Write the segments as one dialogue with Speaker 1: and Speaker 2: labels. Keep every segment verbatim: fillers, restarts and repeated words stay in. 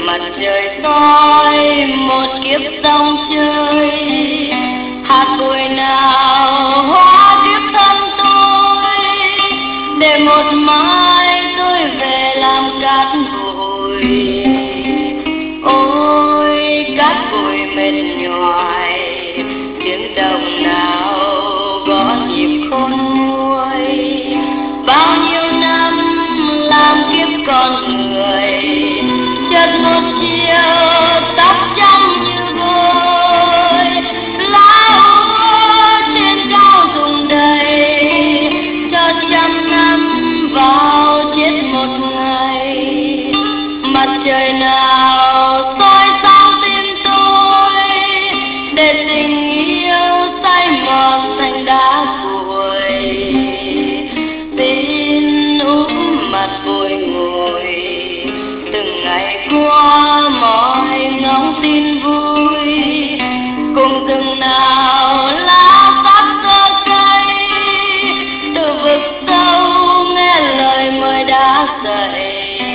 Speaker 1: mặt trời soi một kiếp dòng chơi, hạt bụi nào hóa kiếp thân tôi, để một mai tôi về làm cát bụi. Ôi cát bụi mệt nhoài, tiếng đồng nào gõ nhịp khôn nguôi. Bao nhiêu năm làm kiếp con người, chợt một chiều tóc trắng như vôi. Lá úa trên cao rụng đầy, cho trăm năm vào chết một ngày. Mặt trời nào soi sáng tim tôi, để tình yêu say mòn thành đá cuội. Tin úp mặt bụi ngồi, từng ngày qua mọi ngóng tin vui. Cùng rừng nào lá sắc cơ cây, từ vực sâu nghe lời mời đã dậy.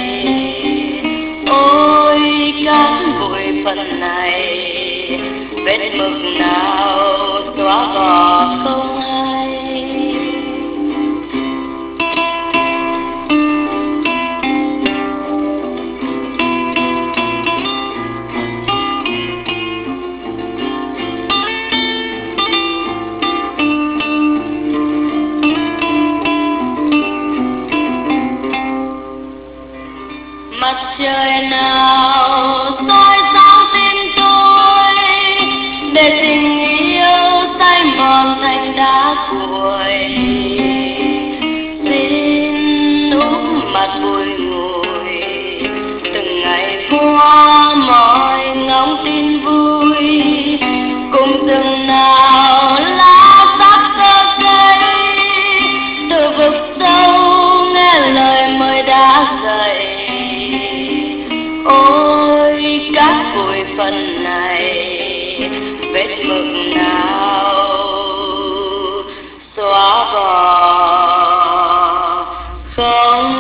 Speaker 1: Ôi cát bụi phần này, vết mực nào xóa bỏ không hay. Mặt trời nào soi sáng tim tôi, để tình yêu say mòn thành đá cuội. Xin úp mặt bụi ngùi, từng ngày qua mọi ngóng tin vui. Cùng rừng nào lá sắc cơ cây, từ vực sâu nghe lời mời đã dậy. Ôi cát bụi phần này, vết mực nào xóa bỏ không